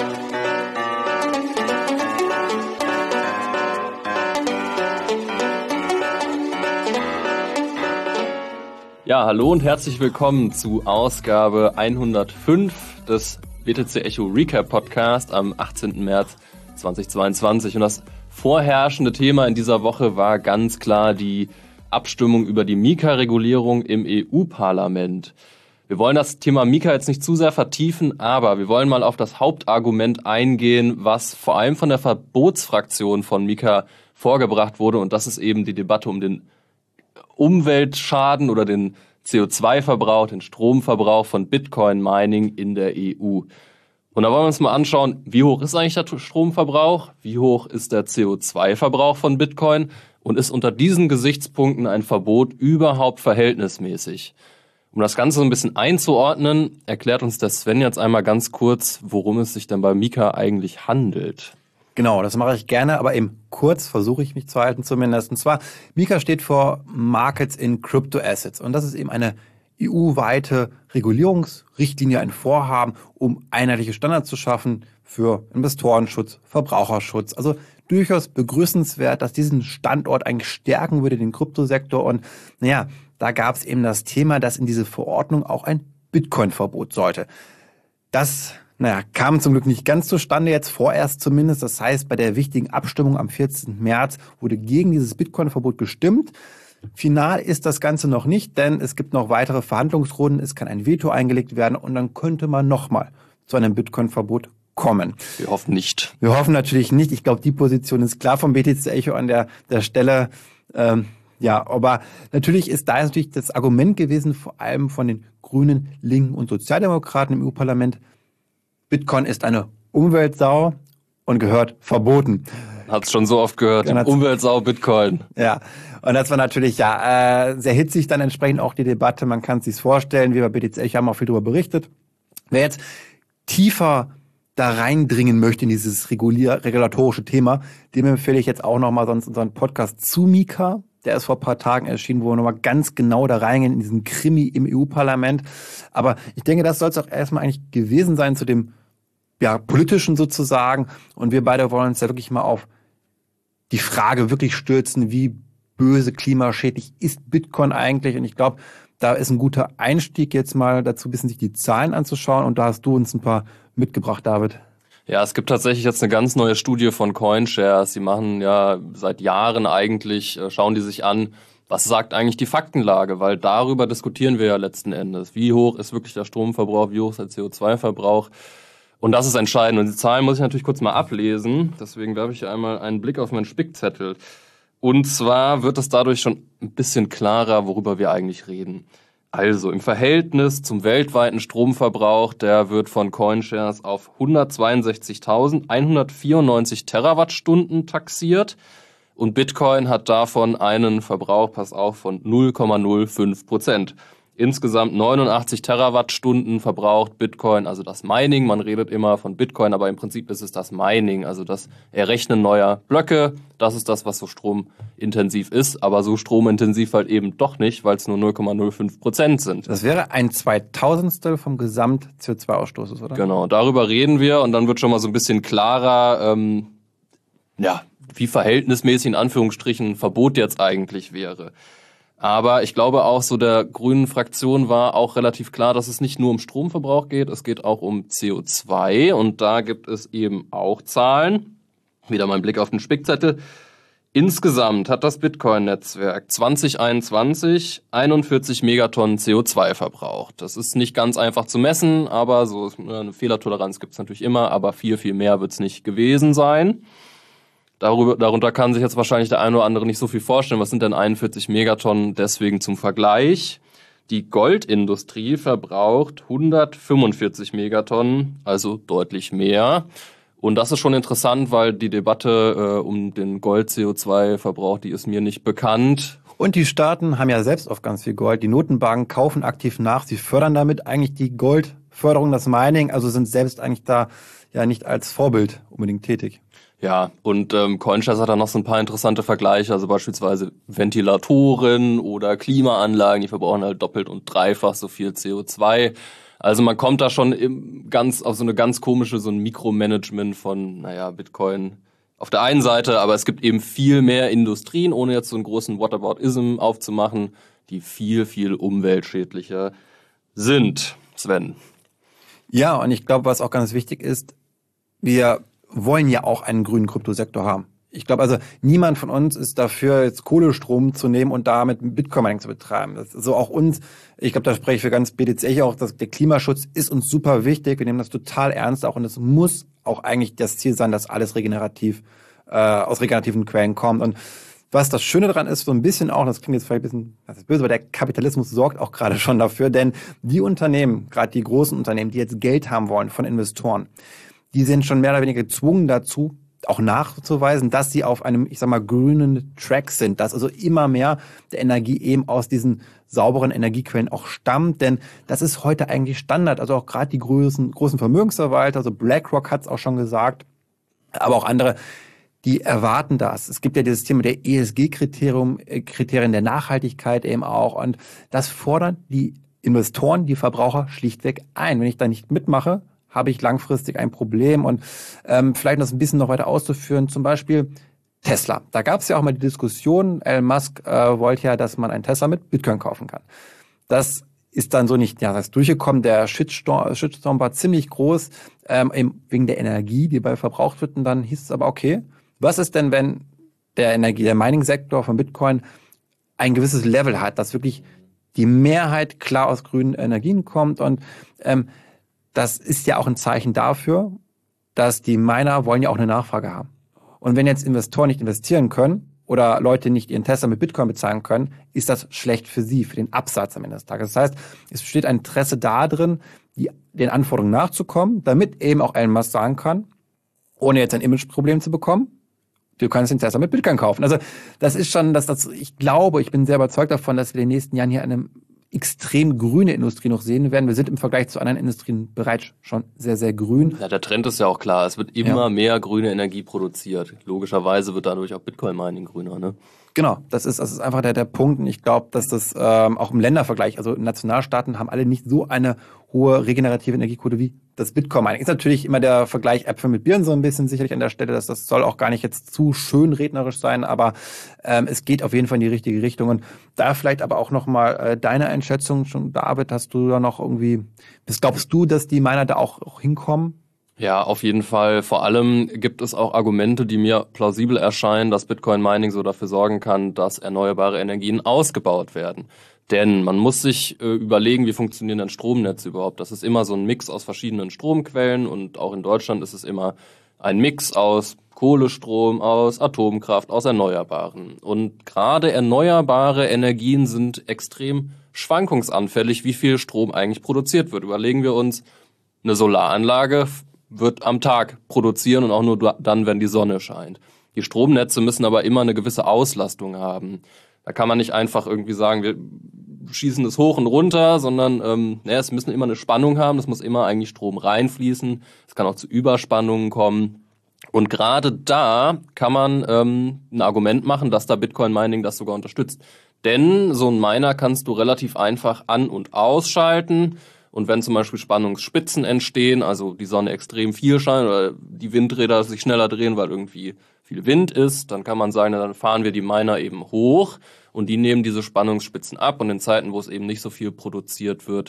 Ja, hallo und herzlich willkommen zu Ausgabe 105 des BTC Echo Recap Podcast am 18. März 2022. Und das vorherrschende Thema in dieser Woche war ganz klar die Abstimmung über die MiCA-Regulierung im EU-Parlament. Wir wollen das Thema MiCA jetzt nicht zu sehr vertiefen, aber wir wollen mal auf das Hauptargument eingehen, was vor allem von der Verbotsfraktion von MiCA vorgebracht wurde. Und das ist eben die Debatte um den Umweltschaden oder den CO2-Verbrauch, den Stromverbrauch von Bitcoin-Mining in der EU. Und da wollen wir uns mal anschauen, wie hoch ist eigentlich der Stromverbrauch, wie hoch ist der CO2-Verbrauch von Bitcoin und ist unter diesen Gesichtspunkten ein Verbot überhaupt verhältnismäßig? Um das Ganze so ein bisschen einzuordnen, erklärt uns der Sven jetzt einmal ganz kurz, worum es sich denn bei MiCA eigentlich handelt. Genau, das mache ich gerne, aber eben kurz versuche ich mich zu halten zumindest. Und zwar, MiCA steht für Markets in Crypto Assets. Und das ist eben eine EU-weite Regulierungsrichtlinie, ein Vorhaben, um einheitliche Standards zu schaffen für Investorenschutz, Verbraucherschutz. Also durchaus begrüßenswert, dass diesen Standort eigentlich stärken würde, den Kryptosektor. Und naja, da gab es eben das Thema, dass in diese Verordnung auch ein Bitcoin-Verbot sollte. Das kam zum Glück nicht ganz zustande, jetzt vorerst zumindest. Das heißt, bei der wichtigen Abstimmung am 14. März wurde gegen dieses Bitcoin-Verbot gestimmt. Final ist das Ganze noch nicht, denn es gibt noch weitere Verhandlungsrunden. Es kann ein Veto eingelegt werden und dann könnte man nochmal zu einem Bitcoin-Verbot kommen. Wir hoffen nicht. Wir hoffen natürlich nicht. Ich glaube, die Position ist klar vom BTC Echo an der Stelle. Aber natürlich ist da natürlich das Argument gewesen, vor allem von den Grünen, Linken und Sozialdemokraten im EU-Parlament, Bitcoin ist eine Umweltsau und gehört verboten. Hat's schon so oft gehört, Umweltsau, Bitcoin. Ja, und das war natürlich sehr hitzig dann entsprechend auch die Debatte. Man kann es sich vorstellen, wir bei BTC Echo haben auch viel darüber berichtet. Wer jetzt tiefer da reindringen möchte in dieses regulatorische Thema, dem empfehle ich jetzt auch nochmal sonst unseren Podcast zu MiCA. Der ist vor ein paar Tagen erschienen, wo wir nochmal ganz genau da reingehen in diesen Krimi im EU-Parlament. Aber ich denke, das soll es auch erstmal eigentlich gewesen sein zu dem politischen sozusagen. Und wir beide wollen uns ja wirklich mal auf die Frage wirklich stürzen, wie böse, klimaschädlich ist Bitcoin eigentlich? Und ich glaube, da ist ein guter Einstieg jetzt mal dazu, ein bisschen sich die Zahlen anzuschauen. Und da hast du uns ein paar mitgebracht, David. Ja, es gibt tatsächlich jetzt eine ganz neue Studie von CoinShares. Die machen ja seit Jahren eigentlich, schauen die sich an, was sagt eigentlich die Faktenlage, weil darüber diskutieren wir ja letzten Endes. Wie hoch ist wirklich der Stromverbrauch, wie hoch ist der CO2-Verbrauch? Und das ist entscheidend. Und die Zahlen muss ich natürlich kurz mal ablesen. Deswegen werfe ich einmal einen Blick auf meinen Spickzettel. Und zwar wird es dadurch schon ein bisschen klarer, worüber wir eigentlich reden. Also im Verhältnis zum weltweiten Stromverbrauch, der wird von CoinShares auf 162.194 Terawattstunden taxiert und Bitcoin hat davon einen Verbrauch, pass auf, von 0,05%. Insgesamt 89 Terawattstunden verbraucht Bitcoin, also das Mining. Man redet immer von Bitcoin, aber im Prinzip ist es das Mining, also das Errechnen neuer Blöcke. Das ist das, was so stromintensiv ist, aber so stromintensiv halt eben doch nicht, weil es nur 0,05% sind. Das wäre ein 2000stel vom Gesamt-CO2-Ausstoßes, oder? Genau, darüber reden wir und dann wird schon mal so ein bisschen klarer, wie verhältnismäßig in Anführungsstrichen ein Verbot jetzt eigentlich wäre. Aber ich glaube auch so der grünen Fraktion war auch relativ klar, dass es nicht nur um Stromverbrauch geht, es geht auch um CO2 und da gibt es eben auch Zahlen. Wieder mein Blick auf den Spickzettel. Insgesamt hat das Bitcoin-Netzwerk 2021 41 Megatonnen CO2 verbraucht. Das ist nicht ganz einfach zu messen, aber so eine Fehlertoleranz gibt es natürlich immer, aber viel, viel mehr wird es nicht gewesen sein. Darunter kann sich jetzt wahrscheinlich der eine oder andere nicht so viel vorstellen. Was sind denn 41 Megatonnen? Deswegen zum Vergleich. Die Goldindustrie verbraucht 145 Megatonnen, also deutlich mehr. Und das ist schon interessant, weil die Debatte um den Gold-CO2-Verbrauch, die ist mir nicht bekannt. Und die Staaten haben ja selbst oft ganz viel Gold. Die Notenbanken kaufen aktiv nach. Sie fördern damit eigentlich die Goldförderung, das Mining, also sind selbst eigentlich da ja nicht als Vorbild unbedingt tätig. Ja, und CoinShares hat da noch so ein paar interessante Vergleiche, also beispielsweise Ventilatoren oder Klimaanlagen, die verbrauchen halt doppelt und dreifach so viel CO2. Also man kommt da schon auf so eine ganz komische, so ein Mikromanagement von, Bitcoin auf der einen Seite, aber es gibt eben viel mehr Industrien, ohne jetzt so einen großen Whataboutism aufzumachen, die viel, viel umweltschädlicher sind. Sven. Ja, und ich glaube, was auch ganz wichtig ist, wir wollen ja auch einen grünen Kryptosektor haben. Ich glaube also, niemand von uns ist dafür, jetzt Kohlestrom zu nehmen und damit Bitcoin-Mining zu betreiben. Das ist so auch uns, ich glaube, da spreche ich für ganz BTC auch, dass der Klimaschutz ist uns super wichtig. Wir nehmen das total ernst auch und es muss auch eigentlich das Ziel sein, dass alles regenerativ aus regenerativen Quellen kommt. Und was das Schöne daran ist, so ein bisschen auch, das klingt jetzt vielleicht ein bisschen, das ist böse, aber der Kapitalismus sorgt auch gerade schon dafür, denn die Unternehmen, gerade die großen Unternehmen, die jetzt Geld haben wollen von Investoren, die sind schon mehr oder weniger gezwungen dazu, auch nachzuweisen, dass sie auf einem, ich sag mal, grünen Track sind, dass also immer mehr der Energie eben aus diesen sauberen Energiequellen auch stammt, denn das ist heute eigentlich Standard, also auch gerade die großen Vermögensverwalter, also BlackRock hat es auch schon gesagt, aber auch andere, die erwarten das. Es gibt ja dieses Thema der ESG-Kriterien der Nachhaltigkeit eben auch und das fordern die Investoren, die Verbraucher schlichtweg ein. Wenn ich da nicht mitmache, habe ich langfristig ein Problem. Und vielleicht das ein bisschen noch weiter auszuführen, zum Beispiel Tesla. Da gab es ja auch mal die Diskussion, Elon Musk wollte ja, dass man einen Tesla mit Bitcoin kaufen kann. Das ist dann so nicht durchgekommen. Der Shitstorm war ziemlich groß, eben wegen der Energie, die bei verbraucht wird. Und dann hieß es aber, okay, was ist denn, wenn der Mining-Sektor von Bitcoin ein gewisses Level hat, dass wirklich die Mehrheit klar aus grünen Energien kommt und das ist ja auch ein Zeichen dafür, dass die Miner wollen ja auch eine Nachfrage haben. Und wenn jetzt Investoren nicht investieren können oder Leute nicht ihren Tesla mit Bitcoin bezahlen können, ist das schlecht für sie, für den Absatz am Ende des Tages. Das heißt, es besteht ein Interesse darin, den Anforderungen nachzukommen, damit eben auch Elon Musk sagen kann, ohne jetzt ein Imageproblem zu bekommen, du kannst den Tesla mit Bitcoin kaufen. Also das ist schon, ich glaube, ich bin sehr überzeugt davon, dass wir in den nächsten Jahren hier eine extrem grüne Industrie noch sehen werden. Wir sind im Vergleich zu anderen Industrien bereits schon sehr, sehr grün. Ja, der Trend ist ja auch klar. Es wird immer mehr grüne Energie produziert. Logischerweise wird dadurch auch Bitcoin-Mining grüner, ne? Genau, das ist einfach der Punkt. Und ich glaube, dass das auch im Ländervergleich, also Nationalstaaten haben alle nicht so eine hohe regenerative Energiequote wie das Bitcoin-Mining. Ist natürlich immer der Vergleich Äpfel mit Birnen so ein bisschen sicherlich an der Stelle, dass das soll auch gar nicht jetzt zu schön rednerisch sein, aber es geht auf jeden Fall in die richtige Richtung. Und da vielleicht aber auch nochmal deine Einschätzung schon, David, hast du da noch irgendwie, glaubst du, dass die Miner da auch hinkommen? Ja, auf jeden Fall. Vor allem gibt es auch Argumente, die mir plausibel erscheinen, dass Bitcoin-Mining so dafür sorgen kann, dass erneuerbare Energien ausgebaut werden. Denn man muss sich überlegen, wie funktionieren denn Stromnetze überhaupt. Das ist immer so ein Mix aus verschiedenen Stromquellen und auch in Deutschland ist es immer ein Mix aus Kohlestrom, aus Atomkraft, aus Erneuerbaren. Und gerade erneuerbare Energien sind extrem schwankungsanfällig, wie viel Strom eigentlich produziert wird. Überlegen wir uns, eine Solaranlage wird am Tag produzieren und auch nur dann, wenn die Sonne scheint. Die Stromnetze müssen aber immer eine gewisse Auslastung haben. Da kann man nicht einfach irgendwie sagen, wir schießen es hoch und runter, sondern es müssen immer eine Spannung haben, es muss immer eigentlich Strom reinfließen, es kann auch zu Überspannungen kommen. Und gerade da kann man ein Argument machen, dass da Bitcoin-Mining das sogar unterstützt. Denn so ein Miner kannst du relativ einfach an- und ausschalten. Und wenn zum Beispiel Spannungsspitzen entstehen, also die Sonne extrem viel scheint oder die Windräder sich schneller drehen, weil irgendwie viel Wind ist, dann kann man sagen, dann fahren wir die Miner eben hoch und die nehmen diese Spannungsspitzen ab. Und in Zeiten, wo es eben nicht so viel produziert wird,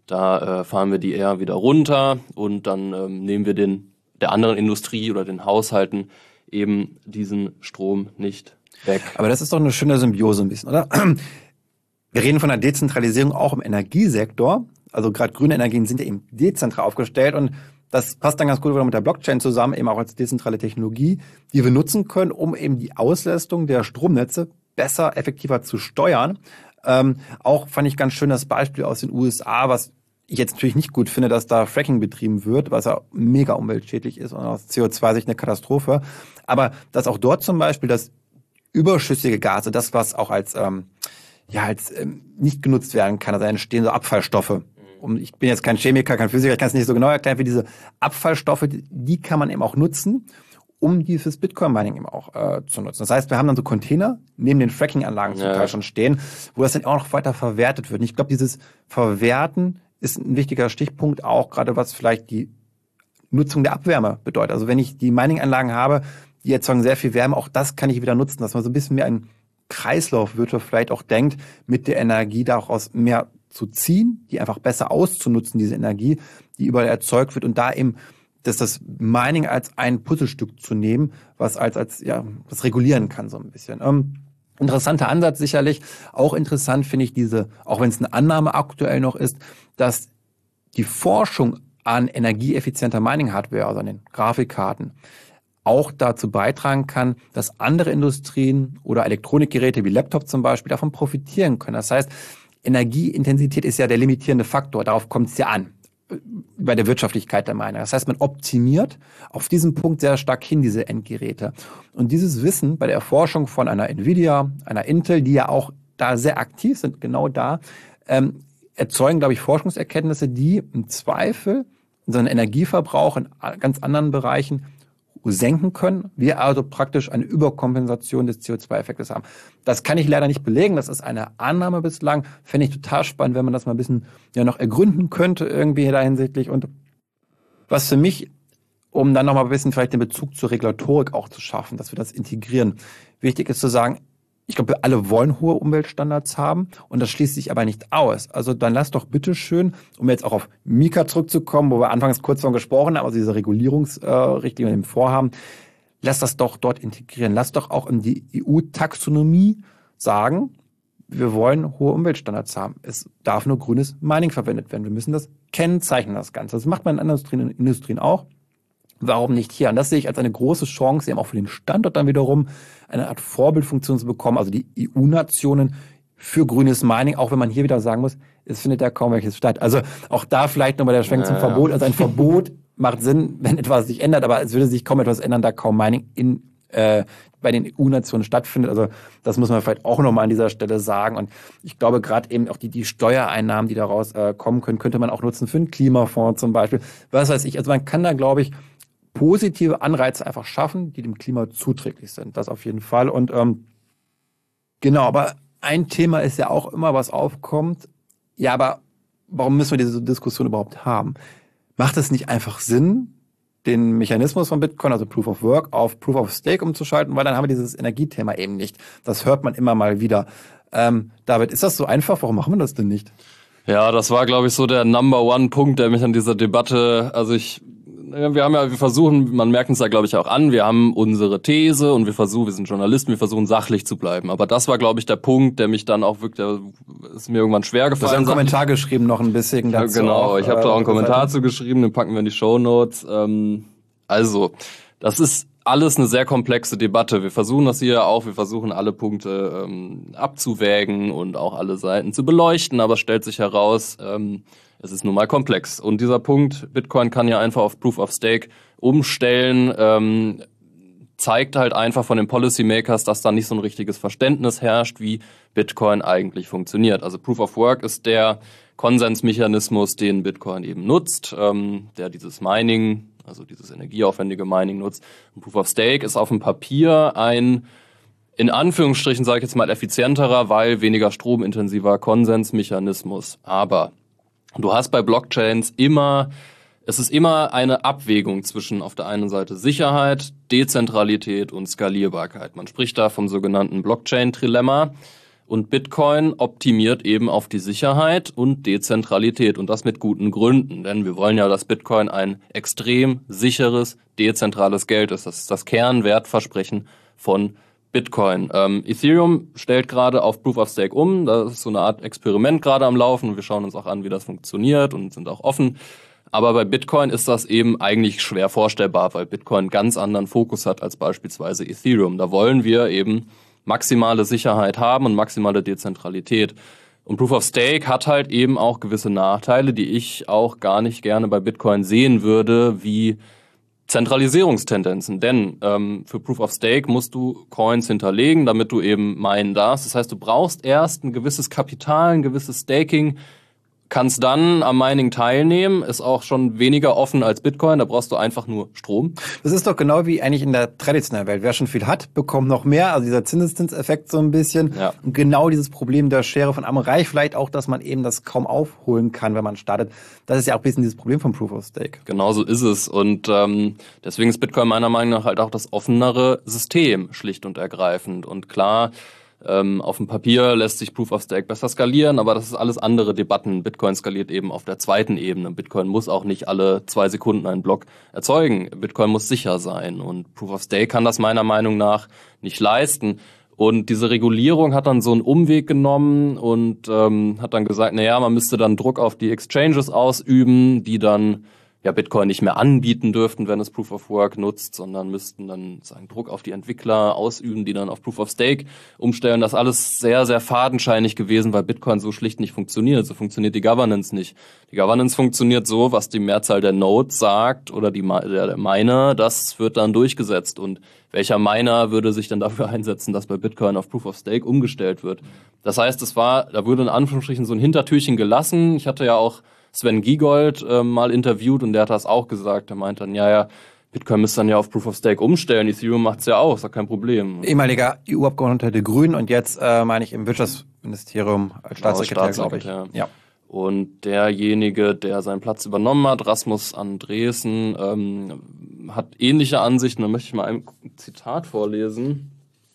da fahren wir die eher wieder runter und dann nehmen wir der anderen Industrie oder den Haushalten eben diesen Strom nicht weg. Aber das ist doch eine schöne Symbiose ein bisschen, oder? Wir reden von einer Dezentralisierung auch im Energiesektor. Also gerade grüne Energien sind ja eben dezentral aufgestellt und das passt dann ganz gut mit der Blockchain zusammen, eben auch als dezentrale Technologie, die wir nutzen können, um eben die Auslastung der Stromnetze besser, effektiver zu steuern. Auch fand ich ganz schön das Beispiel aus den USA, was ich jetzt natürlich nicht gut finde, dass da Fracking betrieben wird, was ja mega umweltschädlich ist und aus CO2-Sicht eine Katastrophe. Aber dass auch dort zum Beispiel das überschüssige Gas, also das, was auch als nicht genutzt werden kann, also entstehen so Abfallstoffe. Ich bin jetzt kein Chemiker, kein Physiker, ich kann es nicht so genau erklären, wie diese Abfallstoffe, die kann man eben auch nutzen, um die fürs Bitcoin-Mining eben auch zu nutzen. Das heißt, wir haben dann so Container neben den Fracking-Anlagen zum Teil schon stehen, wo das dann auch noch weiter verwertet wird. Und ich glaube, dieses Verwerten ist ein wichtiger Stichpunkt auch gerade, was vielleicht die Nutzung der Abwärme bedeutet. Also wenn ich die Mining-Anlagen habe, die erzeugen sehr viel Wärme, auch das kann ich wieder nutzen, dass man so ein bisschen mehr ein Kreislaufwirtschaft vielleicht auch denkt, mit der Energie daraus mehr zu ziehen, die einfach besser auszunutzen, diese Energie, die überall erzeugt wird und da eben das Mining als ein Puzzlestück zu nehmen, was was regulieren kann so ein bisschen. Interessanter Ansatz sicherlich. Auch interessant finde ich auch wenn es eine Annahme aktuell noch ist, dass die Forschung an energieeffizienter Mining-Hardware, also an den Grafikkarten, auch dazu beitragen kann, dass andere Industrien oder Elektronikgeräte wie Laptop zum Beispiel davon profitieren können. Das heißt, Energieintensität ist ja der limitierende Faktor, darauf kommt es ja an, bei der Wirtschaftlichkeit der Miner. Das heißt, man optimiert auf diesen Punkt sehr stark hin, diese Endgeräte. Und dieses Wissen bei der Erforschung von einer Nvidia, einer Intel, die ja auch da sehr aktiv sind, genau da, erzeugen, glaube ich, Forschungserkenntnisse, die im Zweifel unseren Energieverbrauch in ganz anderen Bereichen senken können, wir also praktisch eine Überkompensation des CO2-Effektes haben. Das kann ich leider nicht belegen, das ist eine Annahme bislang. Fände ich total spannend, wenn man das mal ein bisschen noch ergründen könnte, irgendwie da hinsichtlich. Und was für mich, um dann nochmal ein bisschen vielleicht den Bezug zur Regulatorik auch zu schaffen, dass wir das integrieren, wichtig ist zu sagen, ich glaube, wir alle wollen hohe Umweltstandards haben und das schließt sich aber nicht aus. Also dann lass doch bitteschön, um jetzt auch auf Mika zurückzukommen, wo wir anfangs kurz von gesprochen haben, also diese Regulierungsrichtlinie im Vorhaben, lass das doch dort integrieren. Lass doch auch in die EU-Taxonomie sagen, wir wollen hohe Umweltstandards haben. Es darf nur grünes Mining verwendet werden. Wir müssen das kennzeichnen, das Ganze. Das macht man in anderen Industrien auch. Warum nicht hier? Und das sehe ich als eine große Chance, eben auch für den Standort dann wiederum eine Art Vorbildfunktion zu bekommen, also die EU-Nationen für grünes Mining, auch wenn man hier wieder sagen muss, es findet ja kaum welches statt. Also auch da vielleicht nochmal der Schwenk zum Verbot. Also ein Verbot macht Sinn, wenn etwas sich ändert, aber es würde sich kaum etwas ändern, da kaum Mining bei den EU-Nationen stattfindet. Also das muss man vielleicht auch nochmal an dieser Stelle sagen. Und ich glaube, gerade eben auch die Steuereinnahmen, die daraus kommen können, könnte man auch nutzen für einen Klimafonds zum Beispiel. Was weiß ich, also man kann da, glaube ich, positive Anreize einfach schaffen, die dem Klima zuträglich sind. Das auf jeden Fall. Und genau, aber ein Thema ist ja auch immer, was aufkommt. Ja, aber warum müssen wir diese Diskussion überhaupt haben? Macht es nicht einfach Sinn, den Mechanismus von Bitcoin, also Proof of Work, auf Proof of Stake umzuschalten? Weil dann haben wir dieses Energiethema eben nicht. Das hört man immer mal wieder. David, ist das so einfach? Warum machen wir das denn nicht? Ja, das war, glaube ich, so der Number-One-Punkt, der mich an dieser Debatte, wir versuchen, man merkt uns da, glaube ich, auch an, wir haben unsere These und wir sind Journalisten, wir versuchen sachlich zu bleiben. Aber das war, glaube ich, der Punkt, der mich dann auch wirklich, ist mir irgendwann schwer gefallen. Du hast einen Kommentar geschrieben noch ein bisschen dazu. Ja, genau, ich habe da auch einen Kommentar zu geschrieben, den packen wir in die Shownotes. Also, das ist alles eine sehr komplexe Debatte. Wir versuchen das hier auch, wir versuchen alle Punkte abzuwägen und auch alle Seiten zu beleuchten, aber es stellt sich heraus, es ist nun mal komplex. Und dieser Punkt, Bitcoin kann ja einfach auf Proof of Stake umstellen, zeigt halt einfach von den Policymakers, dass da nicht so ein richtiges Verständnis herrscht, wie Bitcoin eigentlich funktioniert. Also Proof of Work ist der Konsensmechanismus, den Bitcoin eben nutzt, der dieses Mining, also dieses energieaufwendige Mining nutzt. Und Proof of Stake ist auf dem Papier ein, in Anführungsstrichen sage ich jetzt mal, effizienterer, weil weniger stromintensiver Konsensmechanismus. Aber du hast bei Blockchains es ist immer eine Abwägung zwischen auf der einen Seite Sicherheit, Dezentralität und Skalierbarkeit. Man spricht da vom sogenannten Blockchain-Trilemma. Und Bitcoin optimiert eben auf die Sicherheit und Dezentralität und das mit guten Gründen, denn wir wollen ja, dass Bitcoin ein extrem sicheres, dezentrales Geld ist. Das ist das Kernwertversprechen von Bitcoin. Ethereum stellt gerade auf Proof of Stake um, da ist so eine Art Experiment gerade am Laufen und wir schauen uns auch an, wie das funktioniert und sind auch offen. Aber bei Bitcoin ist das eben eigentlich schwer vorstellbar, weil Bitcoin einen ganz anderen Fokus hat als beispielsweise Ethereum. Da wollen wir eben maximale Sicherheit haben und maximale Dezentralität. Und Proof of Stake hat halt eben auch gewisse Nachteile, die ich auch gar nicht gerne bei Bitcoin sehen würde, wie Zentralisierungstendenzen. Denn für Proof of Stake musst du Coins hinterlegen, damit du eben minen darfst. Das heißt, du brauchst erst ein gewisses Kapital, ein gewisses Staking, kannst dann am Mining teilnehmen, ist auch schon weniger offen als Bitcoin, da brauchst du einfach nur Strom. Das ist doch genau wie eigentlich in der traditionellen Welt. Wer schon viel hat, bekommt noch mehr, also dieser Zinseszinseffekt so ein bisschen. Ja. Und genau dieses Problem der Schere von Arm und Reich, vielleicht auch, dass man eben das kaum aufholen kann, wenn man startet. Das ist ja auch ein bisschen dieses Problem von Proof of Stake. Genau so ist es und deswegen ist Bitcoin meiner Meinung nach halt auch das offenere System, schlicht und ergreifend. Und klar, auf dem Papier lässt sich Proof of Stake besser skalieren, aber das ist alles andere Debatten. Bitcoin skaliert eben auf der zweiten Ebene. Bitcoin muss auch nicht alle 2 Sekunden einen Block erzeugen. Bitcoin muss sicher sein und Proof of Stake kann das meiner Meinung nach nicht leisten. Und diese Regulierung hat dann so einen Umweg genommen und hat dann gesagt, naja, man müsste dann Druck auf die Exchanges ausüben, die dann ja Bitcoin nicht mehr anbieten dürften, wenn es Proof of Work nutzt, sondern müssten dann sagen Druck auf die Entwickler ausüben, die dann auf Proof of Stake umstellen. Das ist alles sehr, sehr fadenscheinig gewesen, weil Bitcoin so schlicht nicht funktioniert. So funktioniert die Governance nicht. Die Governance funktioniert so, was die Mehrzahl der Nodes sagt oder der Miner, das wird dann durchgesetzt. Und welcher Miner würde sich dann dafür einsetzen, dass bei Bitcoin auf Proof of Stake umgestellt wird? Das heißt, da wurde in Anführungsstrichen so ein Hintertürchen gelassen. Ich hatte ja auch Sven Giegold mal interviewt und der hat das auch gesagt. Er meinte dann, ja, Bitcoin müsste dann ja auf Proof of Stake umstellen. Ethereum macht's ja auch, ist doch kein Problem. Ehemaliger EU-Abgeordneter der Grünen und jetzt meine ich im Wirtschaftsministerium als Staatssekretär, glaube ich. Ja. Und derjenige, der seinen Platz übernommen hat, Rasmus Andresen, hat ähnliche Ansichten. Da möchte ich mal ein Zitat vorlesen.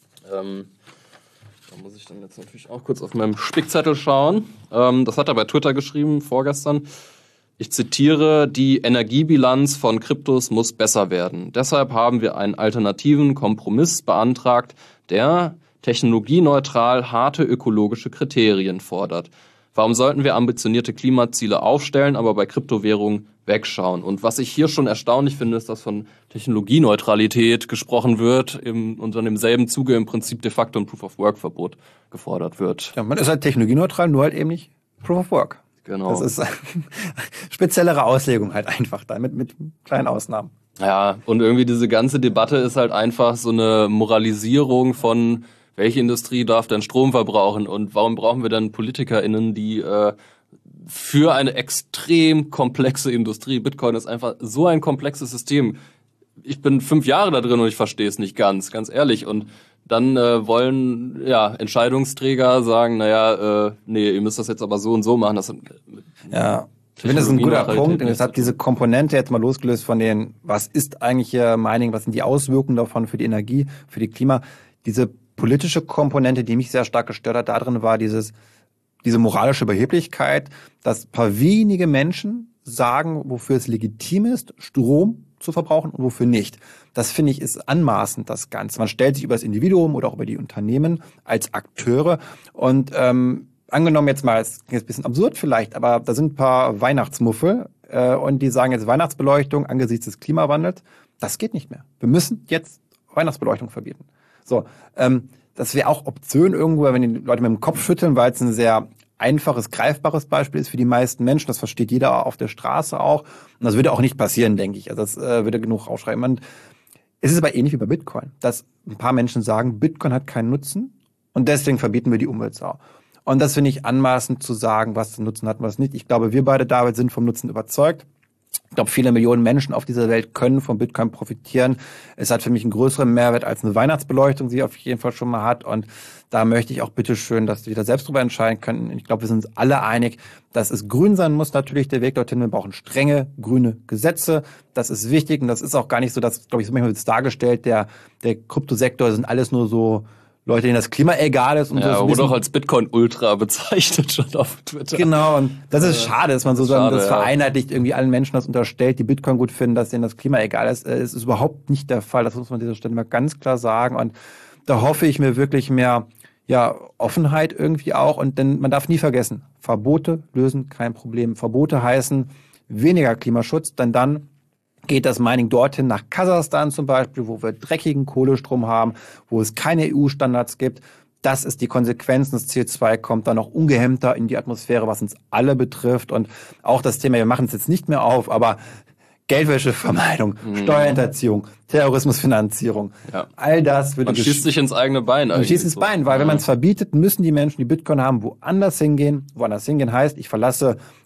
Da muss ich dann jetzt natürlich auch kurz auf meinem Spickzettel schauen. Das hat er bei Twitter geschrieben, vorgestern. Ich zitiere, die Energiebilanz von Kryptos muss besser werden. Deshalb haben wir einen alternativen Kompromiss beantragt, der technologieneutral harte ökologische Kriterien fordert. Warum sollten wir ambitionierte Klimaziele aufstellen, aber bei Kryptowährungen wegschauen? Und was ich hier schon erstaunlich finde, ist, dass von Technologieneutralität gesprochen wird und dann im selben Zuge im Prinzip de facto ein Proof-of-Work-Verbot gefordert wird. Ja, man ist halt technologieneutral, nur halt eben nicht Proof of Work. Genau. Das ist speziellere Auslegung halt einfach dann, mit kleinen Ausnahmen. Ja, und irgendwie diese ganze Debatte ist halt einfach so eine Moralisierung von welche Industrie darf denn Strom verbrauchen und warum brauchen wir dann PolitikerInnen, die für eine extrem komplexe Industrie, Bitcoin ist einfach so ein komplexes System. Ich bin 5 Jahre da drin und ich verstehe es nicht ganz ehrlich. Und dann wollen Entscheidungsträger sagen, nee, ihr müsst das jetzt aber so und so machen. Ja. Ich finde, das ist ein guter Punkt. Und deshalb diese Komponente jetzt mal losgelöst von was ist eigentlich hier Mining, was sind die Auswirkungen davon für die Energie, für die Klima. Diese politische Komponente, die mich sehr stark gestört hat, darin war diese moralische Überheblichkeit, dass ein paar wenige Menschen sagen, wofür es legitim ist, Strom zu verbrauchen und wofür nicht. Das finde ich ist anmaßend, das Ganze. Man stellt sich über das Individuum oder auch über die Unternehmen als Akteure und angenommen jetzt mal, es ist ein bisschen absurd vielleicht, aber da sind ein paar Weihnachtsmuffel und die sagen jetzt Weihnachtsbeleuchtung angesichts des Klimawandels, das geht nicht mehr. Wir müssen jetzt Weihnachtsbeleuchtung verbieten. So, das wäre auch obszön irgendwo, wenn die Leute mit dem Kopf schütteln, weil es ein sehr einfaches, greifbares Beispiel ist für die meisten Menschen. Das versteht jeder auf der Straße auch. Und das würde auch nicht passieren, denke ich. Also das würde genug aufschreiben. Und es ist aber ähnlich wie bei Bitcoin, dass ein paar Menschen sagen, Bitcoin hat keinen Nutzen und deswegen verbieten wir die Umweltsau. Und das finde ich anmaßend zu sagen, was den Nutzen hat und was nicht. Ich glaube, wir beide, David, sind vom Nutzen überzeugt. Ich glaube, viele Millionen Menschen auf dieser Welt können vom Bitcoin profitieren. Es hat für mich einen größeren Mehrwert als eine Weihnachtsbeleuchtung, die auf jeden Fall schon mal hat. Und da möchte ich auch bitteschön, dass wir da selbst drüber entscheiden können. Ich glaube, wir sind uns alle einig, dass es grün sein muss, natürlich der Weg dorthin. Wir brauchen strenge grüne Gesetze. Das ist wichtig und das ist auch gar nicht so, dass, glaube ich, so manchmal wird es dargestellt, der Kryptosektor sind alles nur so Leute, denen das Klima egal ist. Und ja, so wurde auch als Bitcoin-Ultra bezeichnet schon auf Twitter. Genau, und das ist schade, dass man so sagen, das vereinheitlicht irgendwie allen Menschen das unterstellt, die Bitcoin gut finden, dass denen das Klima egal ist. Es ist überhaupt nicht der Fall, das muss man an dieser Stelle mal ganz klar sagen. Und da hoffe ich mir wirklich mehr Offenheit irgendwie auch. Und denn man darf nie vergessen, Verbote lösen kein Problem. Verbote heißen weniger Klimaschutz, denn dann geht das Mining dorthin nach Kasachstan zum Beispiel, wo wir dreckigen Kohlestrom haben, wo es keine EU-Standards gibt. Das ist die Konsequenz. Das CO2 kommt dann noch ungehemmter in die Atmosphäre, was uns alle betrifft. Und auch das Thema, wir machen es jetzt nicht mehr auf, aber Geldwäschevermeidung, Steuerhinterziehung, Terrorismusfinanzierung, all das würde... Man schießt sich ins eigene Bein eigentlich. Man schießt ins Bein, weil wenn man es verbietet, müssen die Menschen, die Bitcoin haben, woanders hingehen. Woanders hingehen heißt, ich verlasse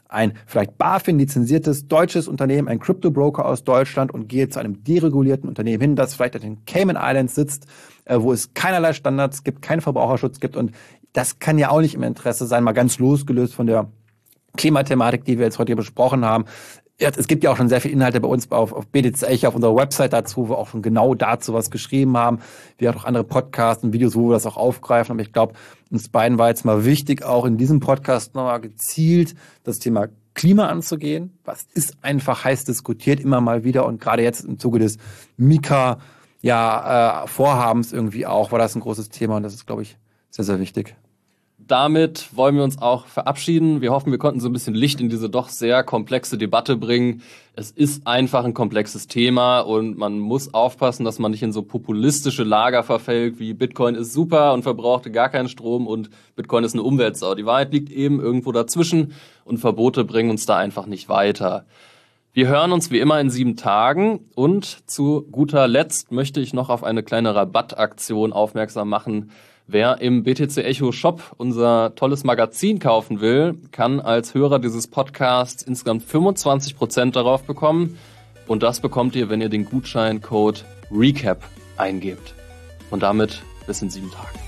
ein vielleicht BaFin-lizenziertes deutsches Unternehmen, ein Crypto-Broker aus Deutschland und gehe zu einem deregulierten Unternehmen hin, das vielleicht in den Cayman Islands sitzt, wo es keinerlei Standards gibt, keinen Verbraucherschutz gibt. Und das kann ja auch nicht im Interesse sein, mal ganz losgelöst von der Klimathematik, die wir jetzt heute hier besprochen haben. Es gibt ja auch schon sehr viele Inhalte bei uns auf BTC Echo, auf unserer Website dazu, wo wir auch schon genau dazu was geschrieben haben. Wir haben auch andere Podcasts und Videos, wo wir das auch aufgreifen. Aber ich glaube, uns beiden war jetzt mal wichtig, auch in diesem Podcast nochmal gezielt das Thema Klima anzugehen. Was ist einfach heiß diskutiert immer mal wieder und gerade jetzt im Zuge des Mika Vorhabens irgendwie auch war das ein großes Thema und das ist, glaube ich, sehr, sehr wichtig. Damit wollen wir uns auch verabschieden. Wir hoffen, wir konnten so ein bisschen Licht in diese doch sehr komplexe Debatte bringen. Es ist einfach ein komplexes Thema und man muss aufpassen, dass man nicht in so populistische Lager verfällt, wie Bitcoin ist super und verbraucht gar keinen Strom und Bitcoin ist eine Umweltsau. Die Wahrheit liegt eben irgendwo dazwischen und Verbote bringen uns da einfach nicht weiter. Wir hören uns wie immer in 7 Tagen und zu guter Letzt möchte ich noch auf eine kleine Rabattaktion aufmerksam machen. Wer im BTC Echo Shop unser tolles Magazin kaufen will, kann als Hörer dieses Podcasts insgesamt 25% darauf bekommen. Und das bekommt ihr, wenn ihr den Gutscheincode RECAP eingebt. Und damit bis in 7 Tagen.